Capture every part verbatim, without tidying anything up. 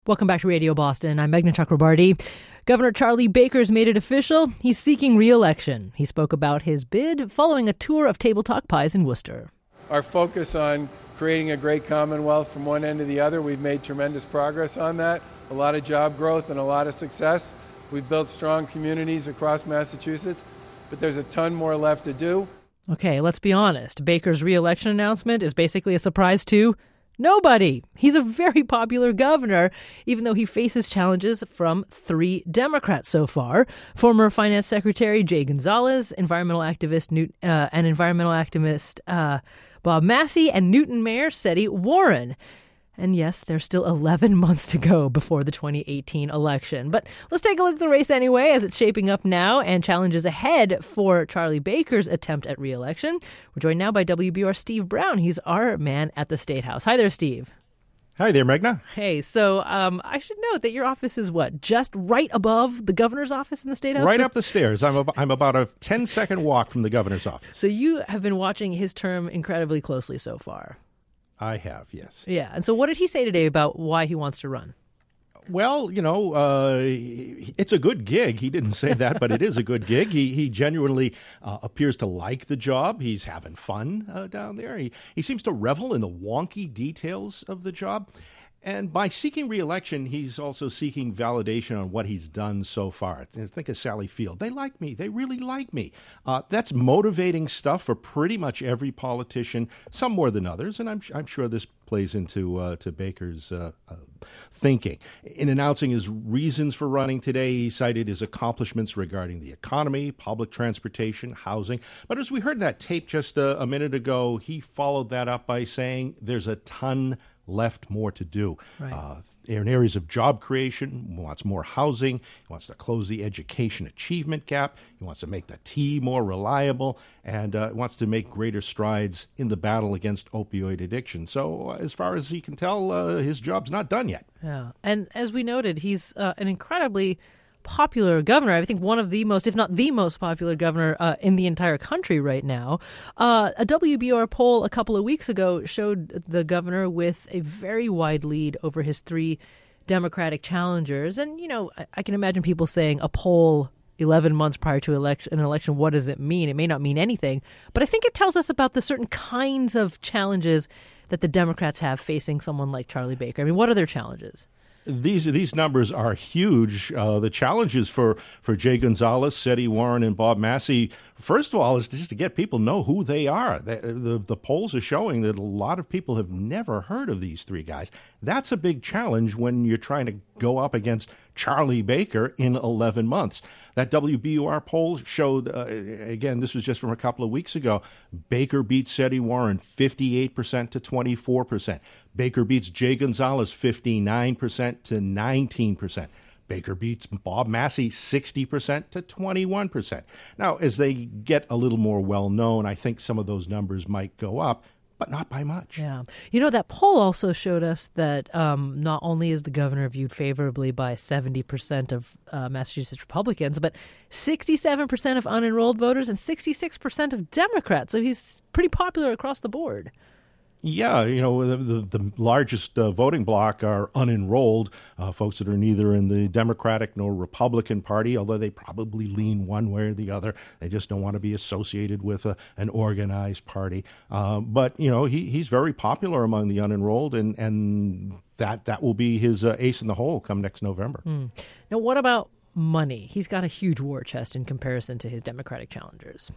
Welcome back to Radio Boston. I'm Meghna Chakrabarty. Governor Charlie Baker's made it official. He's seeking re-election. He spoke about his bid following a tour of Table Talk Pies in Worcester. Our focus on creating a great Commonwealth from one end to the other, we've made tremendous progress on that. A lot of job growth and a lot of success. We've built strong communities across Massachusetts, but there's a ton more left to do. Okay, let's be honest. Baker's re-election announcement is basically a surprise to nobody. He's a very popular governor, even though he faces challenges from three Democrats so far. Former Finance Secretary Jay Gonzalez, environmental activist Newt, uh, and environmental activist uh, Bob Massey, and Newton Mayor Seti Warren. And yes, there's still eleven months to go before the twenty eighteen election. But let's take a look at the race anyway, as it's shaping up now, and challenges ahead for Charlie Baker's attempt at re-election. We're joined now by W B U R Steve Brown. He's our man at the State House. Hi there, Steve. Hi there, Meghna. Hey, so um, I should note that your office is what, just right above the governor's office in the State House? Right up the stairs. I'm, ab- I'm about a ten-second walk from the governor's office. So you have been watching his term incredibly closely so far. I have, yes. Yeah. And so what did he say today about why he wants to run? Well, you know, uh, it's a good gig. He didn't say that, but it is a good gig. He he genuinely uh, appears to like the job. He's having fun uh, down there. He, he seems to revel in the wonky details of the job. And by seeking re-election, he's also seeking validation on what he's done so far. Think of Sally Field. They like me. They really like me. Uh, that's motivating stuff for pretty much every politician, some more than others. And I'm, I'm sure this plays into uh, to Baker's uh, uh, thinking. In announcing his reasons for running today, he cited his accomplishments regarding the economy, public transportation, housing. But as we heard in that tape just a, a minute ago, he followed that up by saying there's a ton left more to do. Right. Uh, in areas of job creation, he wants more housing, he wants to close the education achievement gap, he wants to make the T more reliable, and uh, wants to make greater strides in the battle against opioid addiction. So uh, as far as he can tell, uh, his job's not done yet. Yeah. And as we noted, he's uh, an incredibly popular governor. I think one of the most, if not the most popular governor uh, in the entire country right now. Uh, a W B U R poll a couple of weeks ago showed the governor with a very wide lead over his three Democratic challengers. And, you know, I, I can imagine people saying a poll eleven months prior to election, an election, what does it mean? It may not mean anything, but I think it tells us about the certain kinds of challenges that the Democrats have facing someone like Charlie Baker. I mean, what are their challenges? These these numbers are huge. Uh, the challenges for, for Jay Gonzalez, Seti Warren, and Bob Massey, first of all, is just to get people to know who they are. The, the, the polls are showing that a lot of people have never heard of these three guys. That's a big challenge when you're trying to go up against Charlie Baker in eleven months. That W B U R poll showed, uh, again, this was just from a couple of weeks ago, Baker beats Seti Warren fifty-eight percent to twenty-four percent. Baker beats Jay Gonzalez fifty-nine percent to nineteen percent. Baker beats Bob Massey sixty percent to twenty-one percent. Now, as they get a little more well-known, I think some of those numbers might go up, but not by much. Yeah. You know, that poll also showed us that um, not only is the governor viewed favorably by seventy percent of uh, Massachusetts Republicans, but sixty-seven percent of unenrolled voters and sixty-six percent of Democrats. So he's pretty popular across the board. Yeah, you know, the, the, the largest uh, voting bloc are unenrolled, uh, folks that are neither in the Democratic nor Republican Party, although they probably lean one way or the other. They just don't want to be associated with a, an organized party. Uh, but, you know, he, he's very popular among the unenrolled, and, and that, that will be his uh, ace in the hole come next November. Mm. Now, what about money? He's got a huge war chest in comparison to his Democratic challengers.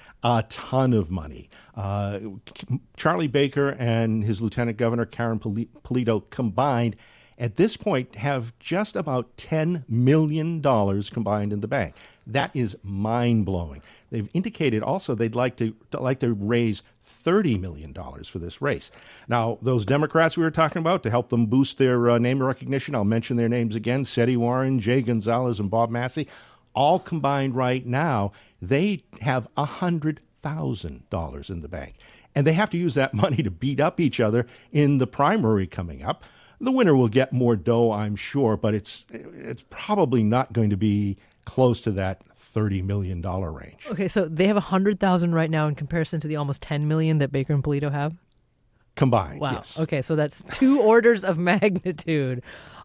A ton of money. Uh, Charlie Baker and his Lieutenant Governor Karen Polito combined at this point have just about ten million dollars combined in the bank. That is mind-blowing. They've indicated also they'd like to like to raise thirty million dollars for this race. Now, those Democrats we were talking about, to help them boost their uh, name recognition, I'll mention their names again, Seti Warren, Jay Gonzalez, and Bob Massey, all combined right now, they have one hundred thousand dollars in the bank. And they have to use that money to beat up each other in the primary coming up. The winner will get more dough, I'm sure, but it's it's probably not going to be close to that thirty million dollars range. Okay, so they have one hundred thousand dollars right now in comparison to the almost ten million dollars that Baker and Polito have? Combined, wow. Yes. Okay, so that's two orders of magnitude.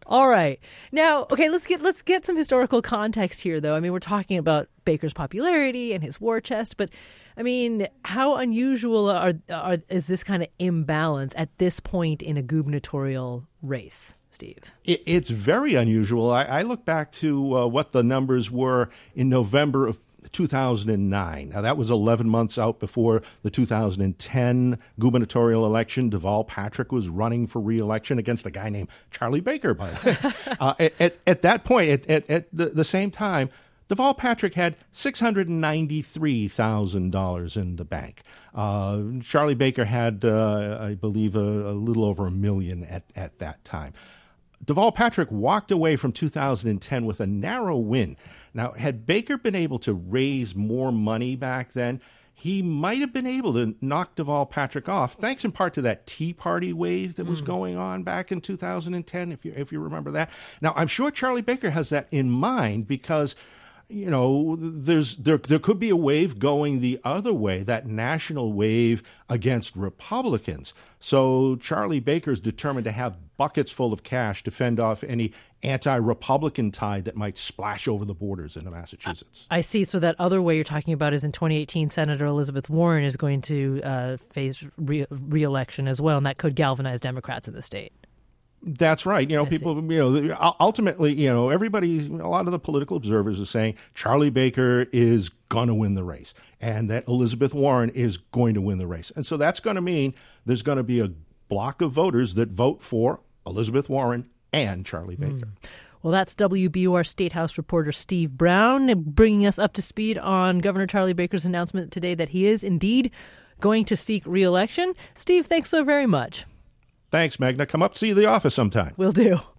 All right. Now, okay, let's get let's get some historical context here, though. I mean, we're talking about Baker's popularity and his war chest, but I mean, how unusual are, are is this kind of imbalance at this point in a gubernatorial race, Steve? It, it's very unusual. I, I look back to uh, what the numbers were in November of two thousand nine. Now, that was eleven months out before the two thousand ten gubernatorial election. Deval Patrick was running for re-election against a guy named Charlie Baker, by the way. uh, at, at, at that point, at, at, at the, the same time, Deval Patrick had six hundred ninety-three thousand dollars in the bank. Uh, Charlie Baker had, uh, I believe, a, a little over a million at, at that time. Deval Patrick walked away from two thousand ten with a narrow win. Now, had Baker been able to raise more money back then, he might have been able to knock Deval Patrick off, thanks in part to that Tea Party wave that was mm. going on back in two thousand ten, if you if you remember that. Now, I'm sure Charlie Baker has that in mind because, you know, there's there there could be a wave going the other way, that national wave against Republicans. So Charlie Baker's determined to have buckets full of cash to fend off any anti-Republican tide that might splash over the borders into Massachusetts. I see. So that other way you're talking about is in twenty eighteen, Senator Elizabeth Warren is going to uh, face re- re-election as well, and that could galvanize Democrats in the state. That's right. You know, I people, see. you know, ultimately, you know, everybody, a lot of the political observers are saying Charlie Baker is going to win the race and that Elizabeth Warren is going to win the race. And so that's going to mean there's going to be a block of voters that vote for Elizabeth Warren and Charlie Baker. Mm. Well, that's W B U R State House reporter Steve Brown bringing us up to speed on Governor Charlie Baker's announcement today that he is indeed going to seek re-election. Steve, thanks so very much. Thanks, Magna. Come up, see the office sometime. Will do.